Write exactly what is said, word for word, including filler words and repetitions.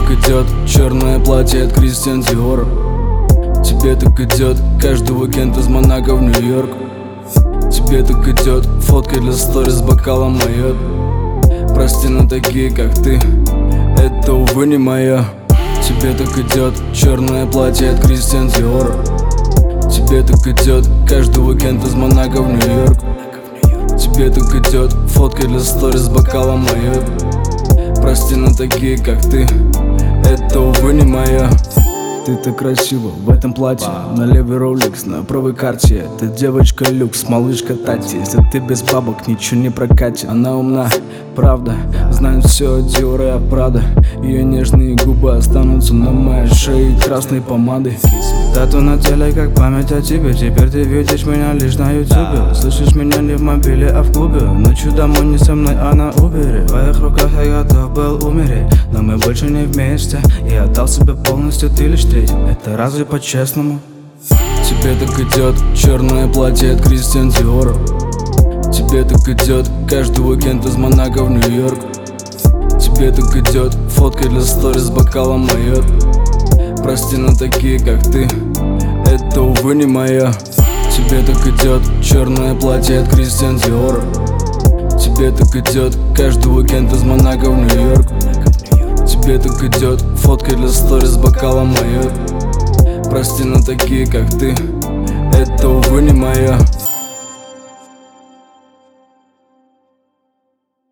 так идет черное платье от Кристиан Диор. Тебе так идет каждый уикенд из Монако в Нью-Йорк. Тебе так идет фотка для сторис с бокалом майот. Прости, но такие как ты, это, увы, не моя. Тебе так идет черное платье от Кристиан Диор. Тебе так идет каждый уикенд из Монако в Нью-Йорк. Тебе так идет фотка для сторис с бокалом майот. Прости, но такие как ты, это, увы, не моя. Ты так красива в этом платье, на левый Rolex, на правой карте. Ты девочка люкс, малышка Тати. Если ты без бабок, ничего не прокатит. Она умна, правда, знает все о Dior и о Prada. Ее нежные губы останутся на моей шее красной помадой. Тату на теле, как память о тебе. Теперь ты видишь меня лишь на ютубе. Слышишь меня не в мобиле, а в клубе. Ночью домой не со мной, а на убере. В твоих руках я готов был умереть, но мы больше не вместе. Я отдал себе полностью, ты лишь треть. Это разве по-честному? Тебе так идет черное платье от Кристиан Диор. Тебе так идет каждый уикенд из Монако в Нью-Йорк. Тебе так идет фотка для сторис с бокалом майот. Прости, но такие как ты, это, увы, не моя. Тебе так идет черное платье от Кристиан Диор. Тебе так идет каждый уикенд из Монако в Нью-Йорк. Тебе так идет фотка для сторис с бокалом майот. Прости, но такие как ты, это, увы, не моя.